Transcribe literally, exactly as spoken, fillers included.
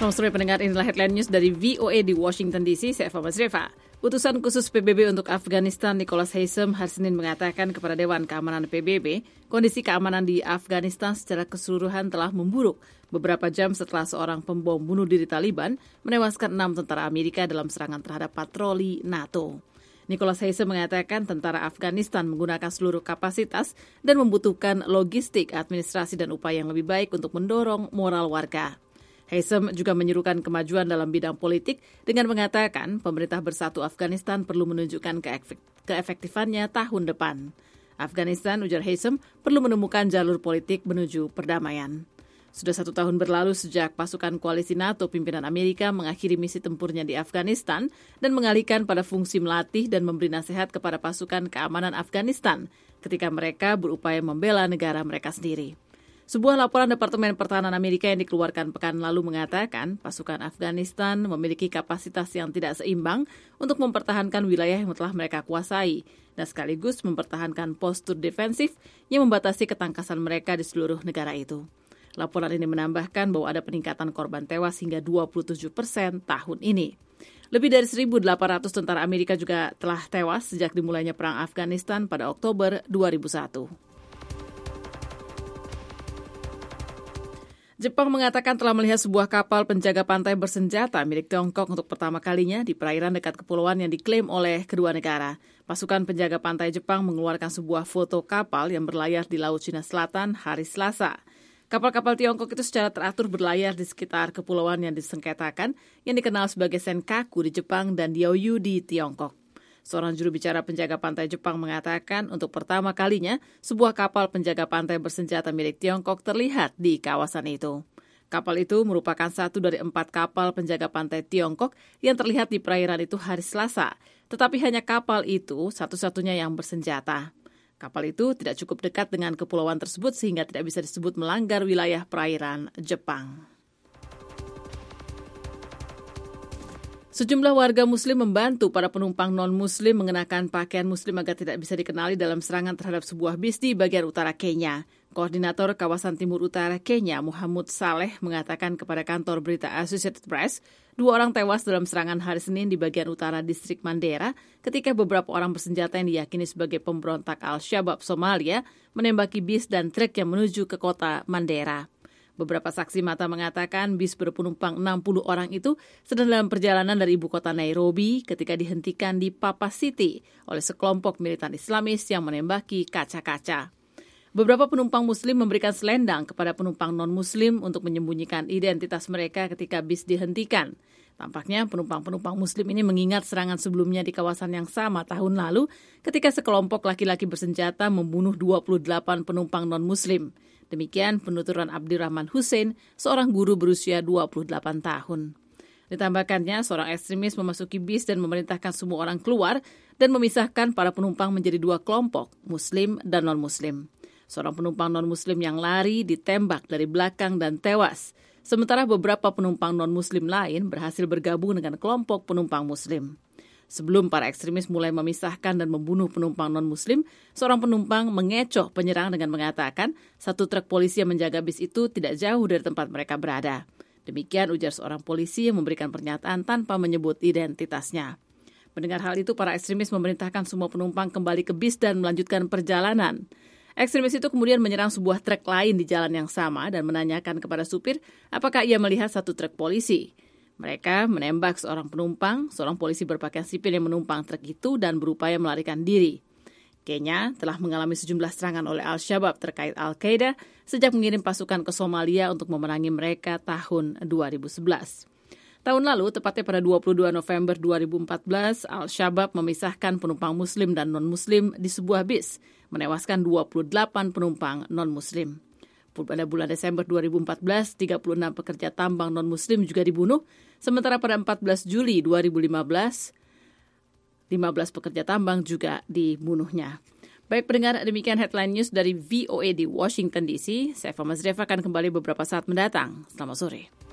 Selamat sore pendengar, inilah headline news dari V O A di Washington D C, saya Eva Masreva. Utusan khusus P B B untuk Afghanistan Nicholas Haysom hari Senin mengatakan kepada Dewan Keamanan P B B, kondisi keamanan di Afghanistan secara keseluruhan telah memburuk beberapa jam setelah seorang pembom bunuh diri Taliban menewaskan enam tentara Amerika dalam serangan terhadap patroli NATO. Nicholas Haysom mengatakan tentara Afghanistan menggunakan seluruh kapasitas dan membutuhkan logistik, administrasi, dan upaya yang lebih baik untuk mendorong moral warga. Haysom juga menyerukan kemajuan dalam bidang politik dengan mengatakan pemerintah bersatu Afghanistan perlu menunjukkan keefek- keefektifannya tahun depan. Afghanistan, ujar Haysom, perlu menemukan jalur politik menuju perdamaian. Sudah satu tahun berlalu sejak pasukan koalisi NATO pimpinan Amerika mengakhiri misi tempurnya di Afghanistan dan mengalihkan pada fungsi melatih dan memberi nasihat kepada pasukan keamanan Afghanistan ketika mereka berupaya membela negara mereka sendiri. Sebuah laporan Departemen Pertahanan Amerika yang dikeluarkan pekan lalu mengatakan pasukan Afghanistan memiliki kapasitas yang tidak seimbang untuk mempertahankan wilayah yang telah mereka kuasai dan sekaligus mempertahankan postur defensif yang membatasi ketangkasan mereka di seluruh negara itu. Laporan ini menambahkan bahwa ada peningkatan korban tewas hingga dua puluh tujuh persen tahun ini. Lebih dari seribu delapan ratus tentara Amerika juga telah tewas sejak dimulainya Perang Afghanistan pada Oktober dua ribu satu. Jepang mengatakan telah melihat sebuah kapal penjaga pantai bersenjata milik Tiongkok untuk pertama kalinya di perairan dekat kepulauan yang diklaim oleh kedua negara. Pasukan penjaga pantai Jepang mengeluarkan sebuah foto kapal yang berlayar di Laut Cina Selatan hari Selasa. Kapal-kapal Tiongkok itu secara teratur berlayar di sekitar kepulauan yang disengketakan yang dikenal sebagai Senkaku di Jepang dan Diaoyu di Tiongkok. Seorang juru bicara penjaga pantai Jepang mengatakan untuk pertama kalinya sebuah kapal penjaga pantai bersenjata milik Tiongkok terlihat di kawasan itu. Kapal itu merupakan satu dari empat kapal penjaga pantai Tiongkok yang terlihat di perairan itu hari Selasa, tetapi hanya kapal itu satu-satunya yang bersenjata. Kapal itu tidak cukup dekat dengan kepulauan tersebut sehingga tidak bisa disebut melanggar wilayah perairan Jepang. Sejumlah warga Muslim membantu para penumpang non-Muslim mengenakan pakaian Muslim agar tidak bisa dikenali dalam serangan terhadap sebuah bis di bagian utara Kenya. Koordinator kawasan timur utara Kenya, Muhammad Saleh, mengatakan kepada kantor berita Associated Press, dua orang tewas dalam serangan hari Senin di bagian utara distrik Mandera ketika beberapa orang bersenjata yang diyakini sebagai pemberontak Al-Shabaab Somalia menembaki bis dan truk yang menuju ke kota Mandera. Beberapa saksi mata mengatakan bis berpenumpang enam puluh orang itu sedang dalam perjalanan dari ibu kota Nairobi ketika dihentikan di Papa City oleh sekelompok militan Islamis yang menembaki kaca-kaca. Beberapa penumpang Muslim memberikan selendang kepada penumpang non-Muslim untuk menyembunyikan identitas mereka ketika bis dihentikan. Tampaknya penumpang-penumpang Muslim ini mengingat serangan sebelumnya di kawasan yang sama tahun lalu ketika sekelompok laki-laki bersenjata membunuh dua puluh delapan penumpang non-Muslim. Demikian penuturan Abdirrahman Hussein, seorang guru berusia dua puluh delapan tahun. Ditambahkannya, seorang ekstremis memasuki bis dan memerintahkan semua orang keluar dan memisahkan para penumpang menjadi dua kelompok, Muslim dan non-Muslim. Seorang penumpang non-Muslim yang lari ditembak dari belakang dan tewas, sementara beberapa penumpang non-Muslim lain berhasil bergabung dengan kelompok penumpang Muslim. Sebelum para ekstremis mulai memisahkan dan membunuh penumpang non-Muslim, seorang penumpang mengecoh penyerang dengan mengatakan satu truk polisi yang menjaga bis itu tidak jauh dari tempat mereka berada. Demikian ujar seorang polisi yang memberikan pernyataan tanpa menyebut identitasnya. Mendengar hal itu, para ekstremis memerintahkan semua penumpang kembali ke bis dan melanjutkan perjalanan. Ekstremis itu kemudian menyerang sebuah truk lain di jalan yang sama dan menanyakan kepada supir apakah ia melihat satu truk polisi. Mereka menembak seorang penumpang, seorang polisi berpakaian sipil yang menumpang truk itu dan berupaya melarikan diri. Kenya telah mengalami sejumlah serangan oleh Al-Shabaab terkait Al-Qaeda sejak mengirim pasukan ke Somalia untuk memerangi mereka tahun dua ribu sebelas. Tahun lalu, tepatnya pada dua puluh dua November dua ribu empat belas, Al-Shabaab memisahkan penumpang Muslim dan non-Muslim di sebuah bis, menewaskan dua puluh delapan penumpang non-Muslim. Pada bulan Desember dua ribu empat belas, tiga puluh enam pekerja tambang non-Muslim juga dibunuh, sementara pada empat belas Juli dua ribu lima belas, lima belas pekerja tambang juga dibunuhnya. Baik pendengar, demikian headline news dari V O A di Washington D C. Saya Eva Masreva akan kembali beberapa saat mendatang. Selamat sore.